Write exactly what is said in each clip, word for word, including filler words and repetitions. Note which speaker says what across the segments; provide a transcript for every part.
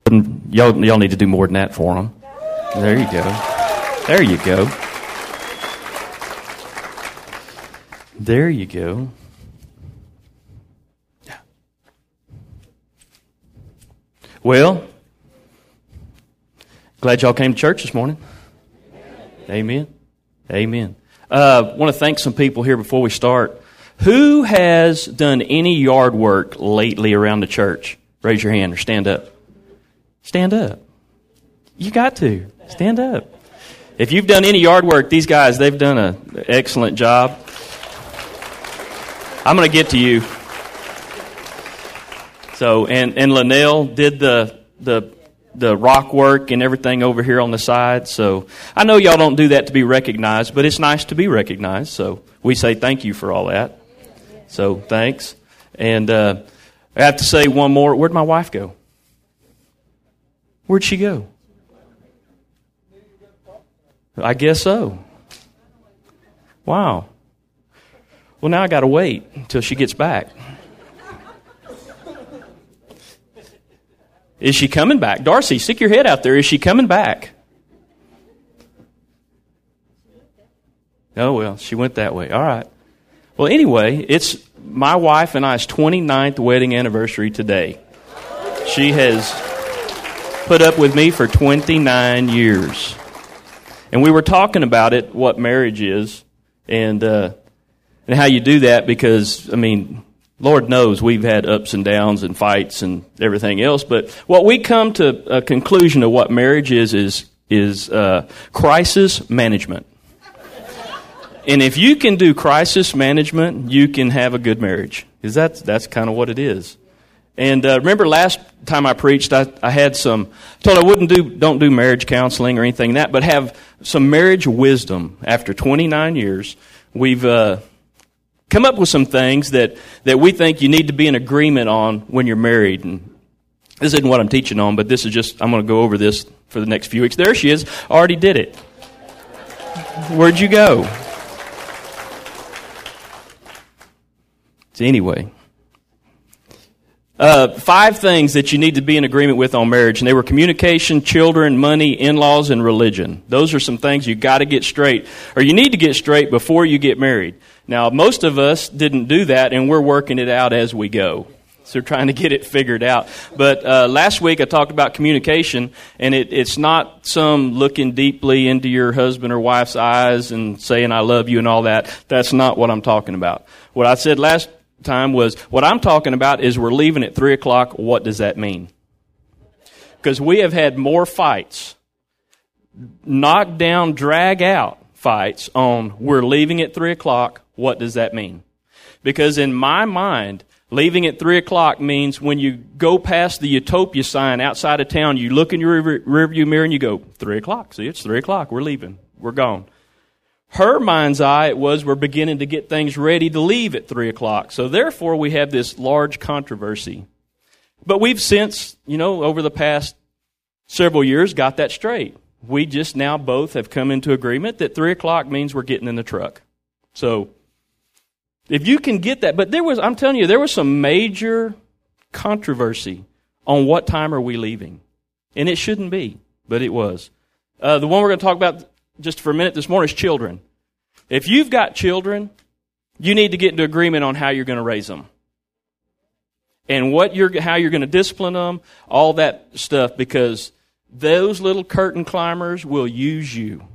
Speaker 1: Y'all, y'all need to do more than that for them. There you go. There you go. There you go. Well, glad y'all came to church this morning. Amen. Amen. Uh, I want to thank some people here before we start. Who has done any yard work lately around the church? Raise your hand or stand up. Stand up. You got to. Stand up. If you've done any yard work, these guys, they've done an excellent job. I'm going to get to you. So, and, and Linnell did the the the rock work and everything over here on the side. So I know y'all don't do that to be recognized, but it's nice to be recognized. So we say thank you for all that. So thanks. And uh, I have to say one more. Where'd my wife go? Where'd she go? I guess so. Wow. Well, now I got to wait until she gets back. Is she coming back? Darcy, stick your head out there. Is she coming back? Oh, well, she went that way. All right. Well, anyway, it's my wife and I's twenty-ninth wedding anniversary today. She has put up with me for twenty-nine years. And we were talking about it, what marriage is, and uh, and how you do that because, I mean, Lord knows we've had ups and downs and fights and everything else. But what we come to a conclusion of what marriage is is is uh, crisis management. And if you can do crisis management, you can have a good marriage. Because that's, that's kind of what it is. And uh, remember last time I preached, I, I had some, told I wouldn't do, don't do marriage counseling or anything like that, but have some marriage wisdom. After twenty-nine years, we've uh, come up with some things that, that we think you need to be in agreement on when you're married. And this isn't what I'm teaching on, but this is just, I'm going to go over this for the next few weeks. There she is. Already did it. Where'd you go? So anyway, uh, five things that you need to be in agreement with on marriage. And they were communication, children, money, in-laws, and religion. Those are some things you got to get straight, or you need to get straight before you get married. Now, most of us didn't do that, and we're working it out as we go. So we're trying to get it figured out. But uh, last week I talked about communication, and it, it's not some looking deeply into your husband or wife's eyes and saying, I love you and all that. That's not what I'm talking about. What I said last time was, what I'm talking about is we're leaving at three o'clock. What does that mean? Because we have had more fights, knock down, drag out fights on we're leaving at three o'clock. What does that mean? Because in my mind, leaving at three o'clock means when you go past the Utopia sign outside of town, you look in your rear, rearview mirror and you go, three o'clock. See, it's three o'clock. We're leaving. We're gone. Her mind's eye, it was we're beginning to get things ready to leave at three o'clock. So therefore, we have this large controversy. But we've since, you know, over the past several years got that straight. We just now both have come into agreement that three o'clock means we're getting in the truck. So if you can get that, but there was, I'm telling you, there was some major controversy on what time are we leaving. And it shouldn't be, but it was. Uh, the one we're going to talk about just for a minute this morning is children. If you've got children, you need to get into agreement on how you're going to raise them. And what you're, how you're going to discipline them, all that stuff, because those little curtain climbers will use you.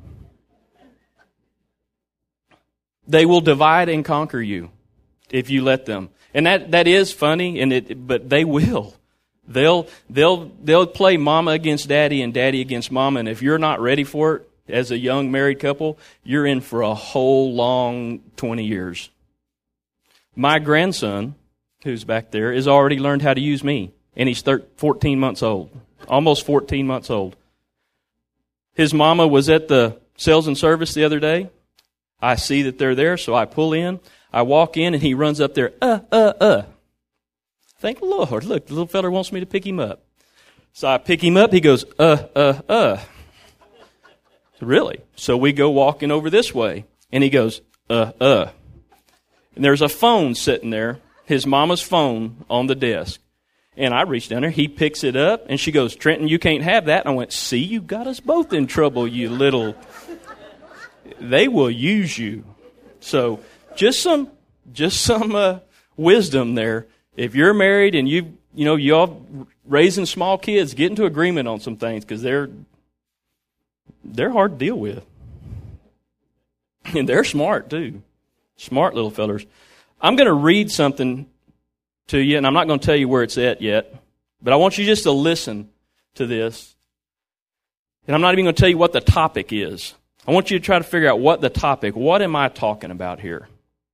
Speaker 1: They will divide and conquer you if you let them. And that, that is funny, and it, but they will. They'll, they'll, they'll play mama against daddy and daddy against mama, and if you're not ready for it, as a young married couple, you're in for a whole long twenty years. My grandson, who's back there, has already learned how to use me, and he's fourteen months old, almost fourteen months old. His mama was at the sales and service the other day. I see that they're there, so I pull in. I walk in, and he runs up there, uh, uh, uh. Thank the Lord, look, the little fella wants me to pick him up. So I pick him up, he goes, uh, uh, uh. Really? So we go walking over this way, and he goes, uh, uh. And there's a phone sitting there, his mama's phone on the desk. And I reached down there. He picks it up, and she goes, Trenton, you can't have that. And I went, see, you got us both in trouble, you little... They will use you. So just some just some uh, wisdom there. If you're married and you you know y'all raising small kids, get into agreement on some things because they're they're hard to deal with, and they're smart too, smart little fellers. I'm going to read something to you, and I'm not going to tell you where it's at yet, but I want you just to listen to this, and I'm not even going to tell you what the topic is. I want you to try to figure out what the topic, what am I talking about here?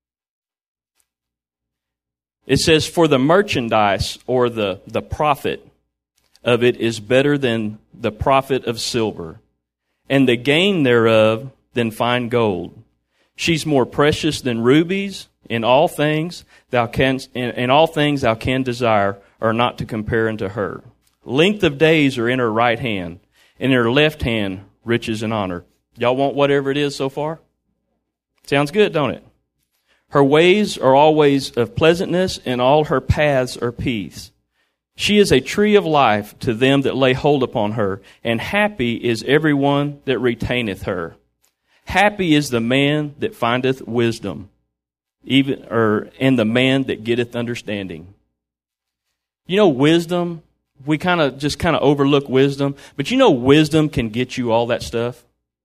Speaker 1: It says, for the merchandise or the, the profit of it is better than the profit of silver, and the gain thereof than fine gold. She's more precious than rubies. In all things thou canst, in, in all things thou can desire are not to compare unto her. Length of days are in her right hand, and in her left hand riches and honor. Y'all want whatever it is so far? Sounds good, don't it? Her ways are always of pleasantness, and all her paths are peace. She is a tree of life to them that lay hold upon her, and happy is every one that retaineth her. Happy is the man that findeth wisdom, even or and the man that getteth understanding. You know, wisdom, we kind of just kind of overlook wisdom, but you know wisdom can get you all that stuff.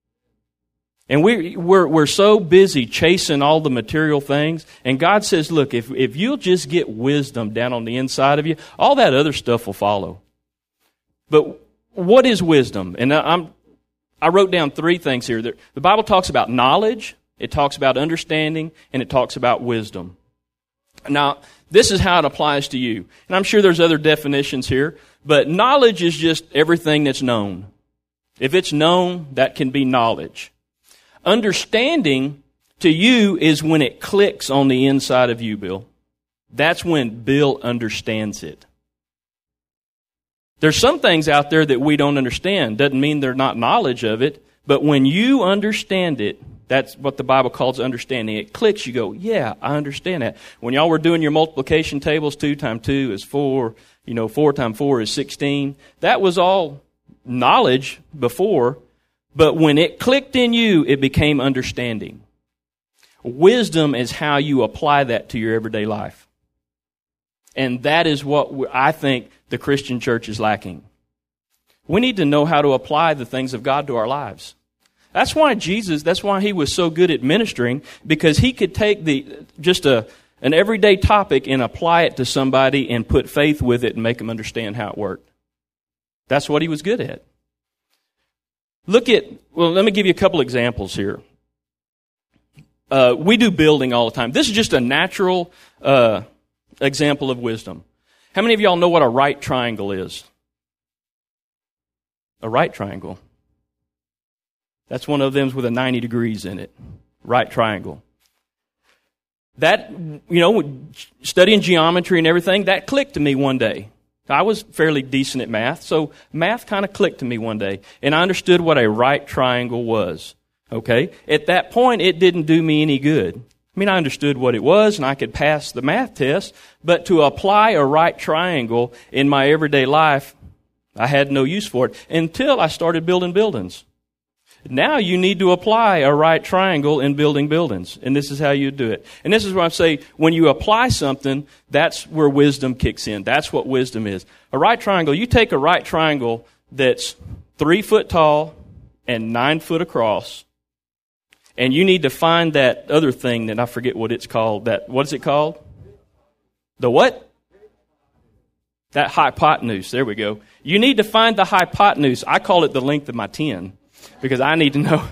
Speaker 1: And we, we're we're so busy chasing all the material things. And God says, look, if, if you'll just get wisdom down on the inside of you, all that other stuff will follow. But what is wisdom? And I'm, I wrote down three things here. The Bible talks about knowledge, it talks about understanding, and it talks about wisdom. Now, this is how it applies to you. And I'm sure there's other definitions here. But knowledge is just everything that's known. If it's known, that can be knowledge. Understanding to you is when it clicks on the inside of you, Bill. That's when Bill understands it. There's some things out there that we don't understand. Doesn't mean they're not knowledge of it. But when you understand it, that's what the Bible calls understanding. It clicks, you go, yeah, I understand that. When y'all were doing your multiplication tables, two times two is four, you know, four times four is sixteen. That was all knowledge before. But when it clicked in you, it became understanding. Wisdom is how you apply that to your everyday life. And that is what I think the Christian church is lacking. We need to know how to apply the things of God to our lives. That's why Jesus, that's why he was so good at ministering, because he could take the just a an everyday topic and apply it to somebody and put faith with it and make them understand how it worked. That's what he was good at. Look at, well, let me give you a couple examples here. Uh, we do building all the time. This is just a natural uh, example of wisdom. How many of y'all know what a right triangle is? A right triangle. That's one of them with a ninety degrees in it. Right triangle. That, you know, studying geometry and everything, that clicked to me one day. I was fairly decent at math, so math kind of clicked to me one day, and I understood what a right triangle was, okay? At that point, it didn't do me any good. I mean, I understood what it was, and I could pass the math test, but to apply a right triangle in my everyday life, I had no use for it until I started building buildings. Now you need to apply a right triangle in building buildings, and this is how you do it. And this is what I'm saying, when you apply something, that's where wisdom kicks in. That's what wisdom is. A right triangle, you take a right triangle that's three foot tall and nine foot across, and you need to find that other thing that I forget what it's called. That what is it called? The what? That hypotenuse. There we go. You need to find the hypotenuse. I call it the length of my tin. Because I need to know,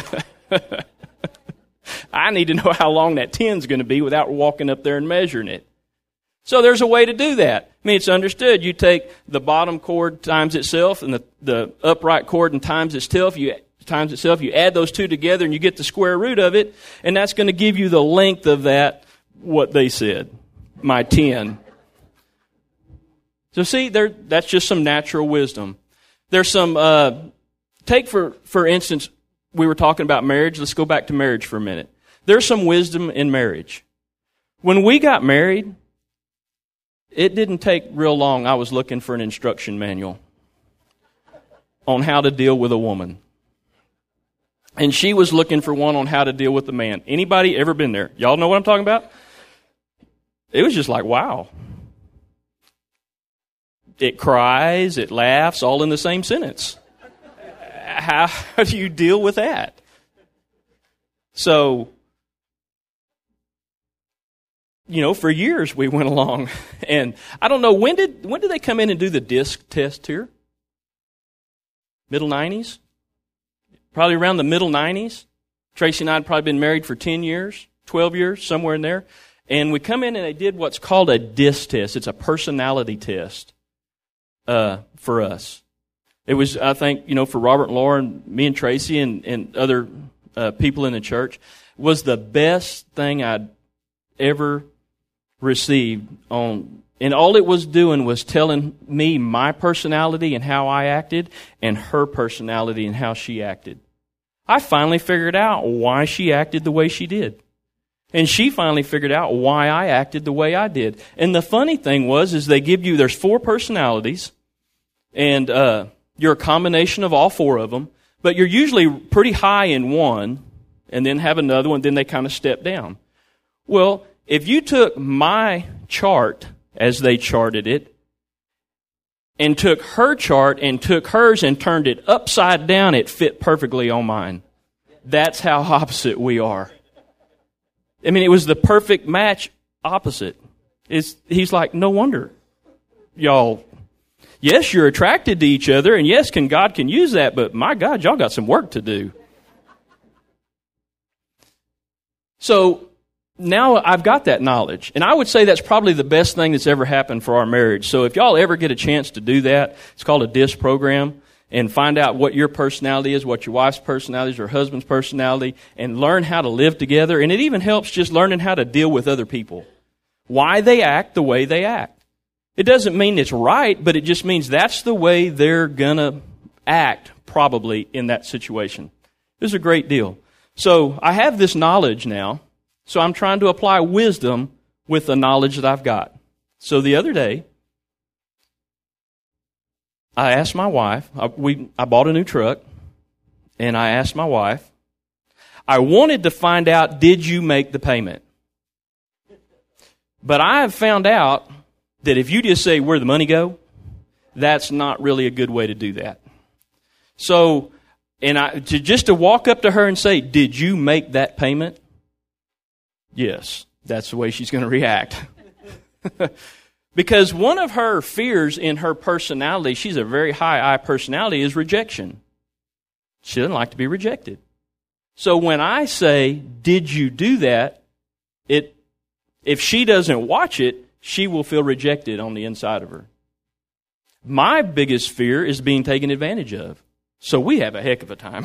Speaker 1: I need to know how long that tin's going to be without walking up there and measuring it. So there's a way to do that. I mean, it's understood. You take the bottom chord times itself and the, the upright chord and times itself. You times itself. You add those two together and you get the square root of it, and that's going to give you the length of that. What they said, my tin. So see, there. That's just some natural wisdom. There's some. Uh, Take, for, for instance, we were talking about marriage. Let's go back to marriage for a minute. There's some wisdom in marriage. When we got married, it didn't take real long. I was looking for an instruction manual on how to deal with a woman. And she was looking for one on how to deal with a man. Anybody ever been there? Y'all know what I'm talking about? It was just like, wow. It cries, it laughs, all in the same sentence. How, how do you deal with that? So, you know, for years we went along. And I don't know, when did when did they come in and do the disc test here? Middle nineties? Probably around the middle nineties. Tracy and I had probably been married for ten years, twelve years, somewhere in there. And we come in and they did what's called a disc test. It's a personality test uh, for us. It was, I think, you know, for Robert and Laura and me and Tracy and, and other uh, people in the church, was the best thing I'd ever received on. And all it was doing was telling me my personality and how I acted, and her personality and how she acted. I finally figured out why she acted the way she did. And she finally figured out why I acted the way I did. And the funny thing was, is they give you, there's four personalities, and uh, you're a combination of all four of them, but you're usually pretty high in one, and then have another one, then they kind of step down. Well, if you took my chart as they charted it, and took her chart and took hers and turned it upside down, it fit perfectly on mine. That's how opposite we are. I mean, it was the perfect match opposite. It's, he's like, no wonder. Y'all, yes, you're attracted to each other, and yes, can God can use that, but my God, y'all got some work to do. So, now I've got that knowledge. And I would say that's probably the best thing that's ever happened for our marriage. So if y'all ever get a chance to do that, it's called a DISC program, and find out what your personality is, what your wife's personality is, your husband's personality, and learn how to live together. And it even helps just learning how to deal with other people. Why they act the way they act. It doesn't mean it's right, but it just means that's the way they're going to act probably in that situation. This is a great deal. So I have this knowledge now. So I'm trying to apply wisdom with the knowledge that I've got. So the other day, I asked my wife, I, we, I bought a new truck, and I asked my wife, I wanted to find out, did you make the payment? But I have found out that if you just say, where'd the money go? That's not really a good way to do that. So, and I to, just to walk up to her and say, did you make that payment? Yes, that's the way she's going to react. Because one of her fears in her personality, she's a very high I personality, is rejection. She doesn't like to be rejected. So when I say, did you do that? It, if she doesn't watch it, she will feel rejected on the inside of her. My biggest fear is being taken advantage of. So we have a heck of a time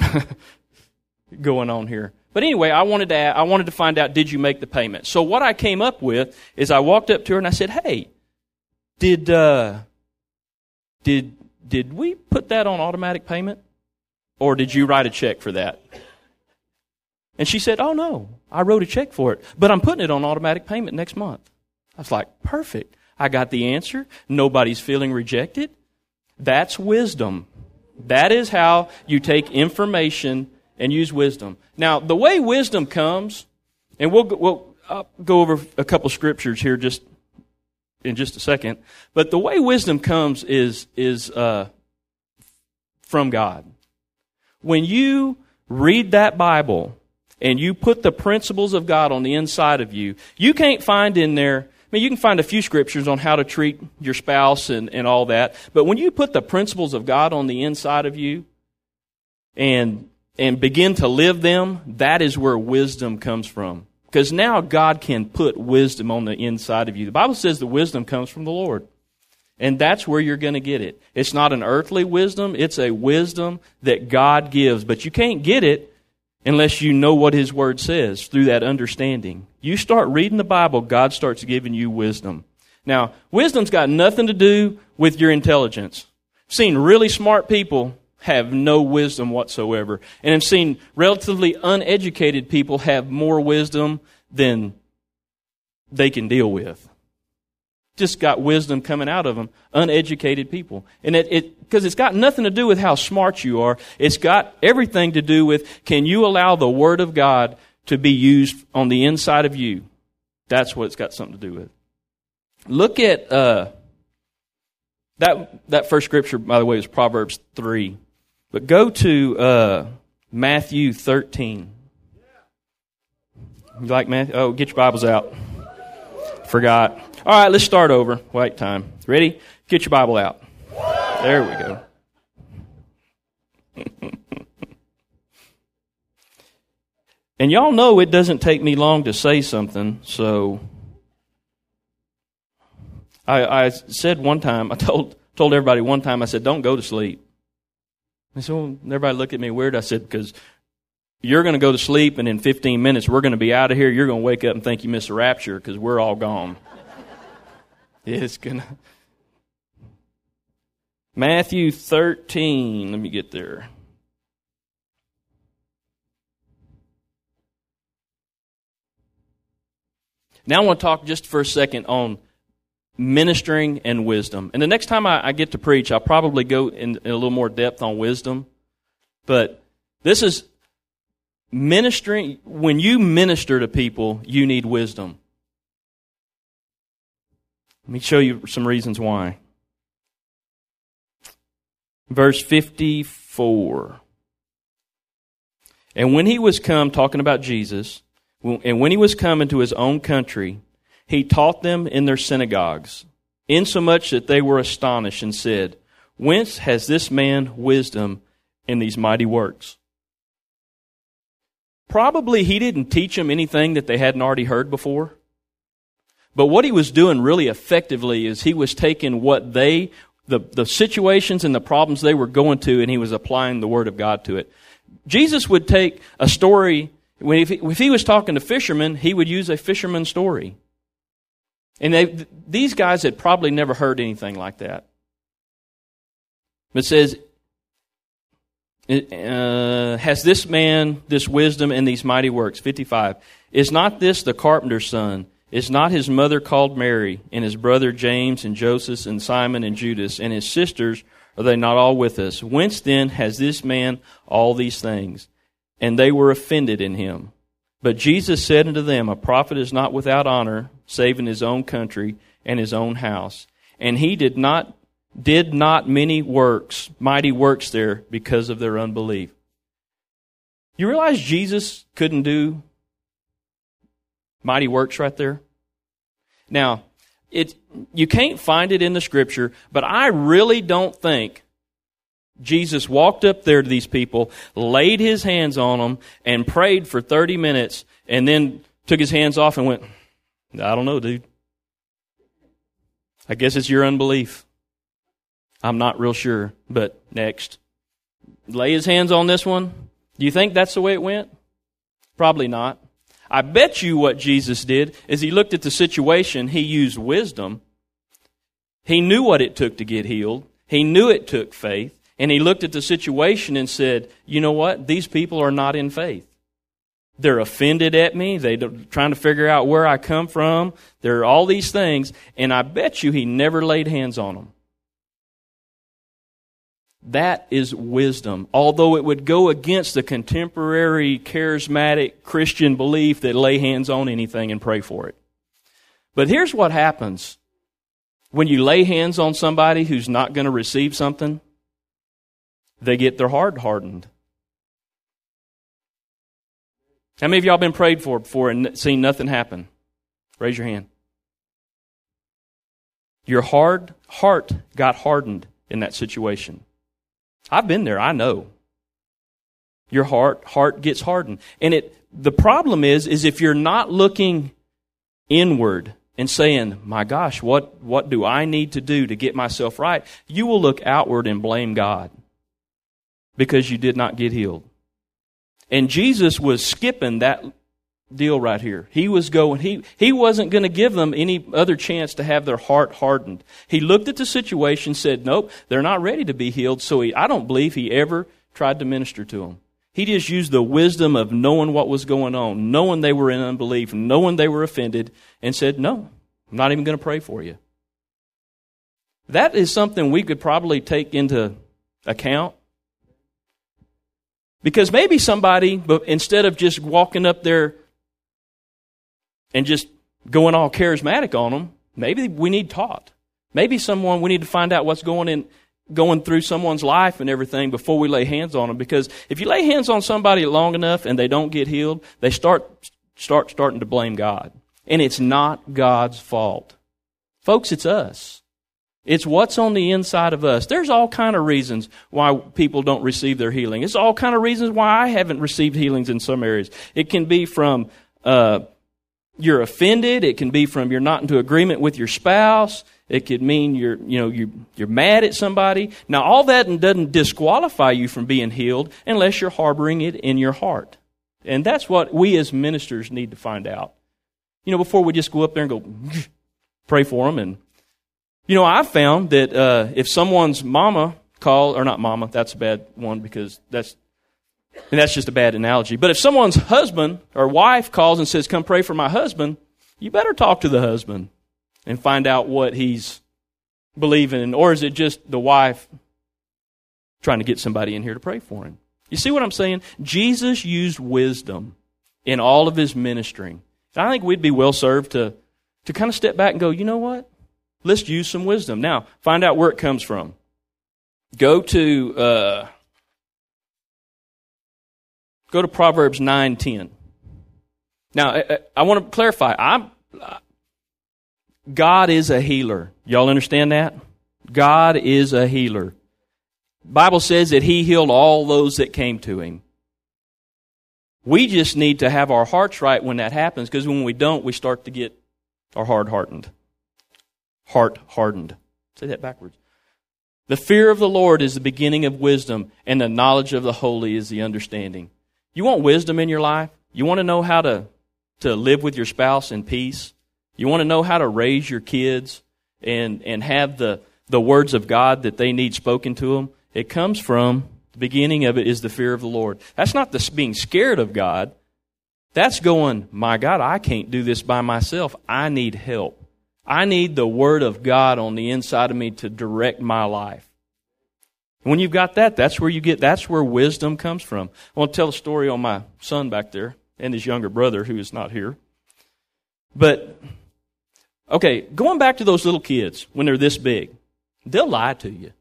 Speaker 1: going on here. But anyway, I wanted to I wanted to find out, did you make the payment? So what I came up with is I walked up to her and I said, hey, did uh, did did we put that on automatic payment? Or did you write a check for that? And she said, oh, no, I wrote a check for it, but I'm putting it on automatic payment next month. I was like, perfect. I got the answer. Nobody's feeling rejected. That's wisdom. That is how you take information and use wisdom. Now, the way wisdom comes, and we'll, we'll I'll go over a couple scriptures here just in just a second, but the way wisdom comes is is uh, from God. When you read that Bible and you put the principles of God on the inside of you, you can't find in there, I mean, you can find a few scriptures on how to treat your spouse and, and all that, but when you put the principles of God on the inside of you and and begin to live them, that is where wisdom comes from. Because now God can put wisdom on the inside of you. The Bible says the wisdom comes from the Lord. And that's where you're going to get it. It's not an earthly wisdom. It's a wisdom that God gives. But you can't get it unless you know what His Word says through that understanding. You start reading the Bible, God starts giving you wisdom. Now, wisdom's got nothing to do with your intelligence. I've seen really smart people have no wisdom whatsoever. And I've seen relatively uneducated people have more wisdom than they can deal with. just got wisdom coming out of them, uneducated people. And it, it, because it's got nothing to do with how smart you are. It's got everything to do with, can you allow the Word of God to be used on the inside of you? That's what it's got something to do with. Look at, uh, that, that first scripture, by the way, is Proverbs three. But go to, uh, Matthew thirteen. You like Matthew? Oh, get your Bibles out. Forgot. All right, let's start over. Wait time. Ready? Get your Bible out. There we go. And y'all know it doesn't take me long to say something, so I, I said one time, I told told everybody one time, I said, don't go to sleep. And so everybody looked at me weird. I said, because you're going to go to sleep, and in fifteen minutes, we're going to be out of here. You're going to wake up and think you missed the rapture because we're all gone. It's going to... Matthew thirteen. Let me get there. Now I want to talk just for a second on ministering and wisdom. And the next time I, I get to preach, I'll probably go in, in a little more depth on wisdom. But this is ministering. When you minister to people, you need wisdom. Let me show you some reasons why. Verse fifty-four. And when he was come, talking about Jesus, and when he was come into his own country, he taught them in their synagogues, insomuch that they were astonished and said, whence has this man wisdom in these mighty works? Probably he didn't teach them anything that they hadn't already heard before. But what he was doing really effectively is he was taking what they, the, the situations and the problems they were going to, and he was applying the Word of God to it. Jesus would take a story, when if he, if he was talking to fishermen, he would use a fisherman story. And they, these guys had probably never heard anything like that. It says, uh, has this man this wisdom and these mighty works? fifty-five. Is not this the carpenter's son? Is not his mother called Mary, and his brother James, and Joseph, and Simon, and Judas, and his sisters, are they not all with us? Whence then has this man all these things? And they were offended in him. But Jesus said unto them, a prophet is not without honor, save in his own country and his own house. And he did not did not many works, mighty works there, because of their unbelief. You realize Jesus couldn't do mighty works right there? Now, it you can't find it in the Scripture, but I really don't think Jesus walked up there to these people, laid his hands on them, and prayed for thirty minutes, and then took his hands off and went, I don't know, dude. I guess it's your unbelief. I'm not real sure, but next. Lay his hands on this one. Do you think that's the way it went? Probably not. I bet you what Jesus did is he looked at the situation, he used wisdom. He knew what it took to get healed. He knew it took faith. And he looked at the situation and said, you know what? These people are not in faith. They're offended at me. They're trying to figure out where I come from. There are all these things. And I bet you he never laid hands on them. That is wisdom. Although it would go against the contemporary charismatic Christian belief that lay hands on anything and pray for it. But here's what happens when you lay hands on somebody who's not going to receive something. They get their heart hardened. How many of y'all been prayed for before and seen nothing happen? Raise your hand. Your hard heart got hardened in that situation. I've been there, I know. Your heart heart gets hardened. And it the problem is, is if you're not looking inward and saying, my gosh, what, what do I need to do to get myself right? You will look outward and blame God because you did not get healed. And Jesus was skipping that deal right here. He was going, he, he wasn't going to give them any other chance to have their heart hardened. He looked at the situation, said, nope, they're not ready to be healed. So he, I don't believe he ever tried to minister to them. He just used the wisdom of knowing what was going on, knowing they were in unbelief, knowing they were offended, and said, no, I'm not even going to pray for you. That is something we could probably take into account. Because maybe somebody, but instead of just walking up there and just going all charismatic on them, maybe we need taught. Maybe someone, we need to find out what's going in, going through someone's life and everything before we lay hands on them. Because if you lay hands on somebody long enough and they don't get healed, they start start starting to blame God. And it's not God's fault. Folks, it's us. It's what's on the inside of us. There's all kind of reasons why people don't receive their healing. It's all kind of reasons why I haven't received healings in some areas. It can be from uh, you're offended. It can be from you're not into agreement with your spouse. It could mean you're, you know, you you're mad at somebody. Now, all that doesn't disqualify you from being healed unless you're harboring it in your heart. And that's what we as ministers need to find out. You know, before we just go up there and go pray for them. And you know, I've found that uh, if someone's mama call or not mama, that's a bad one because that's and that's just a bad analogy. But if someone's husband or wife calls and says, "Come pray for my husband," you better talk to the husband and find out what he's believing. Or is it just the wife trying to get somebody in here to pray for him? You see what I'm saying? Jesus used wisdom in all of his ministry. And I think we'd be well served to, to kind of step back and go, you know what? Let's use some wisdom. Now, find out where it comes from. Go to uh, go to Proverbs nine ten. Now, I, I want to clarify. I'm God is a healer. Y'all understand that? God is a healer. The Bible says that he healed all those that came to him. We just need to have our hearts right when that happens, because when we don't, we start to get our heart hardened. Heart hardened. Say that backwards. The fear of the Lord is the beginning of wisdom, and the knowledge of the holy is the understanding. You want wisdom in your life? You want to know how to, to live with your spouse in peace? You want to know how to raise your kids and, and have the, the words of God that they need spoken to them? It comes from, the beginning of it is the fear of the Lord. That's not the being scared of God. That's going, my God, I can't do this by myself. I need help. I need the Word of God on the inside of me to direct my life. When you've got that, that's where you get, that's where wisdom comes from. I want to tell a story on my son back there and his younger brother who is not here. But, okay, going back to those little kids when they're this big, they'll lie to you.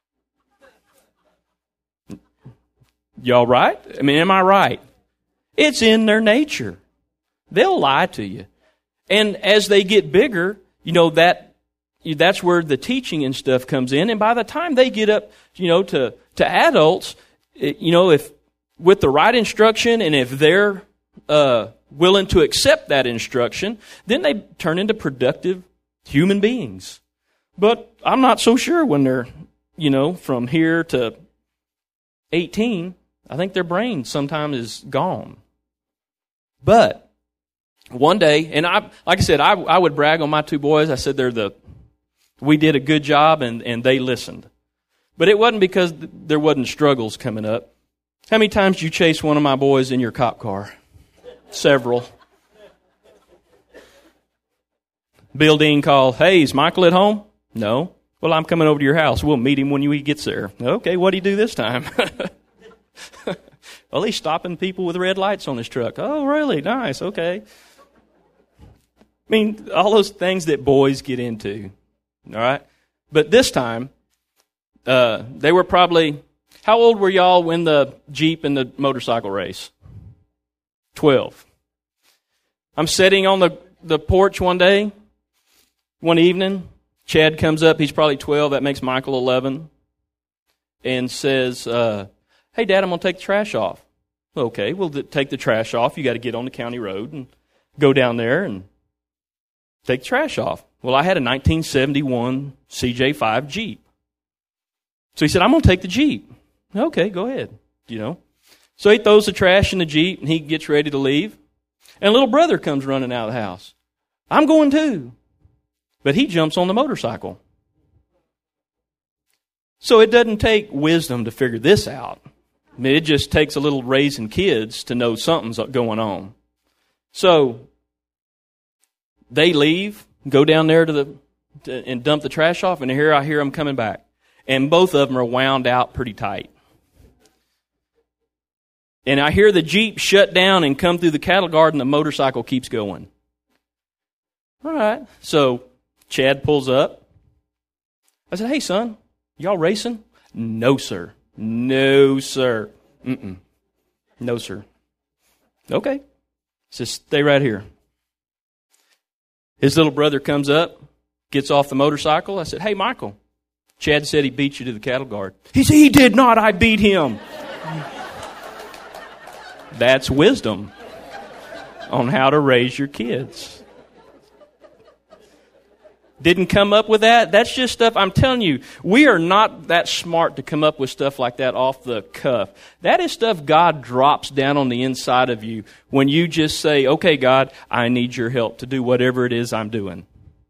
Speaker 1: Y'all right? I mean, am I right? It's in their nature. They'll lie to you. And as they get bigger, you know, that that's where the teaching and stuff comes in. And by the time they get up, you know, to, to adults, you know, if with the right instruction and if they're uh, willing to accept that instruction, then they turn into productive human beings. But I'm not so sure when they're, you know, from here to eighteen, I think their brain sometimes is gone. But one day, and I, like I said, I, I would brag on my two boys. I said they're the, we did a good job and, and they listened. But it wasn't because there wasn't struggles coming up. How many times did you chase one of my boys in your cop car? Several. Bill Dean called, "Hey, is Michael at home?" "No." "Well, I'm coming over to your house. We'll meet him when he gets there." "Okay, what'd he do this time?" "Well, he's stopping people with red lights on his truck." "Oh, really? Nice. Okay." I mean, all those things that boys get into. All right? But this time, uh, they were probably, how old were y'all when the Jeep and the motorcycle race? Twelve. I'm sitting on the, the porch one day, one evening. Chad comes up. He's probably twelve. That makes Michael eleven. And says, uh, "Hey, Dad, I'm going to take the trash off." "Okay, we'll take the trash off. You got to get on the county road and go down there and take the trash off." Well, I had a nineteen seventy-one C J five Jeep. So he said, "I'm going to take the Jeep." "Okay, go ahead." You know. So he throws the trash in the Jeep and he gets ready to leave. And a little brother comes running out of the house. "I'm going too." But he jumps on the motorcycle. So it doesn't take wisdom to figure this out. I mean, it just takes a little raising kids to know something's going on. So they leave, go down there to the to, and dump the trash off, and here I hear them coming back. And both of them are wound out pretty tight. And I hear the Jeep shut down and come through the cattle guard, and the motorcycle keeps going. All right. So Chad pulls up. I said, hey, son, y'all racing? No, sir. No, sir. Mm-mm. No, sir. Okay. Says, stay right here. His little brother comes up, gets off the motorcycle. I said, hey, Michael, Chad said he beat you to the cattle guard. He said, he did not. I beat him. That's wisdom on how to raise your kids. Didn't come up with that? That's just stuff, I'm telling you, we are not that smart to come up with stuff like that off the cuff. That is stuff God drops down on the inside of you when you just say, okay, God, I need your help to do whatever it is I'm doing.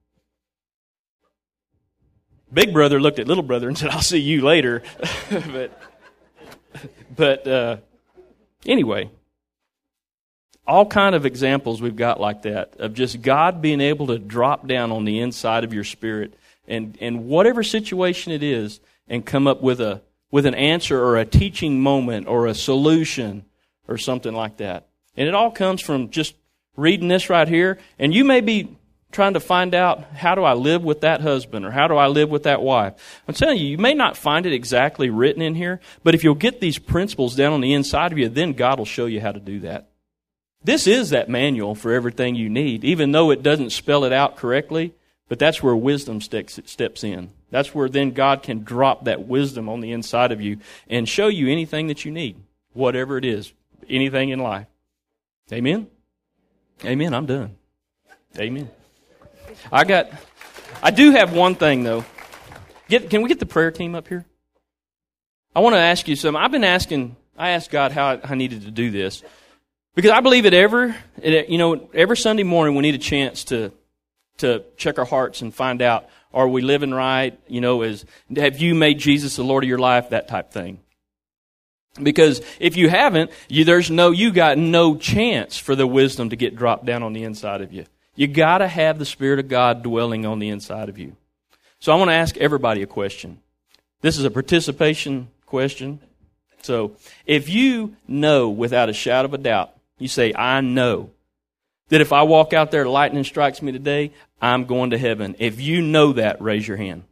Speaker 1: Big brother looked at little brother and said, I'll see you later. but but uh, anyway, all kind of examples we've got like that of just God being able to drop down on the inside of your spirit and, and whatever situation it is and come up with a with an answer or a teaching moment or a solution or something like that. And it all comes from just reading this right here. And you may be trying to find out, how do I live with that husband or how do I live with that wife? I'm telling you, you may not find it exactly written in here, but if you'll get these principles down on the inside of you, then God will show you how to do that. This is that manual for everything you need, even though it doesn't spell it out correctly, but that's where wisdom steps in. That's where then God can drop that wisdom on the inside of you and show you anything that you need, whatever it is, anything in life. Amen? Amen. I'm done. Amen. I got, I do have one thing though. Get, can we get the prayer team up here? I want to ask you something. I've been asking, I asked God how I needed to do this. Because I believe that every, you know, every Sunday morning we need a chance to to check our hearts and find out, are we living right? You know, is have you made Jesus the Lord of your life? That type thing. Because if you haven't, you, there's no, you got no chance for the wisdom to get dropped down on the inside of you. You got to have the Spirit of God dwelling on the inside of you. So I want to ask everybody a question. This is a participation question. So if you know without a shadow of a doubt, you say, I know that if I walk out there, lightning strikes me today, I'm going to heaven. If you know that, raise your hand.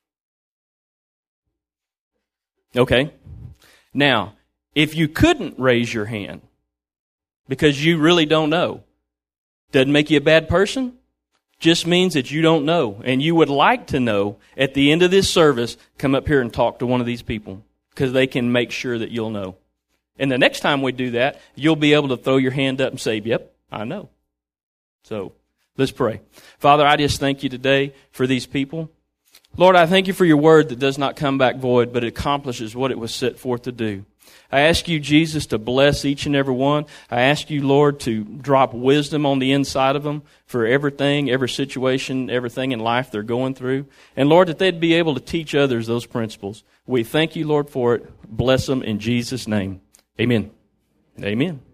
Speaker 1: Okay. Now, if you couldn't raise your hand because you really don't know, doesn't make you a bad person. Just means that you don't know. And you would like to know at the end of this service, come up here and talk to one of these people because they can make sure that you'll know. And the next time we do that, you'll be able to throw your hand up and say, yep, I know. So let's pray. Father, I just thank you today for these people. Lord, I thank you for your word that does not come back void, but it accomplishes what it was set forth to do. I ask you, Jesus, to bless each and every one. I ask you, Lord, to drop wisdom on the inside of them for everything, every situation, everything in life they're going through. And Lord, that they'd be able to teach others those principles. We thank you, Lord, for it. Bless them in Jesus' name. Amen. Amen.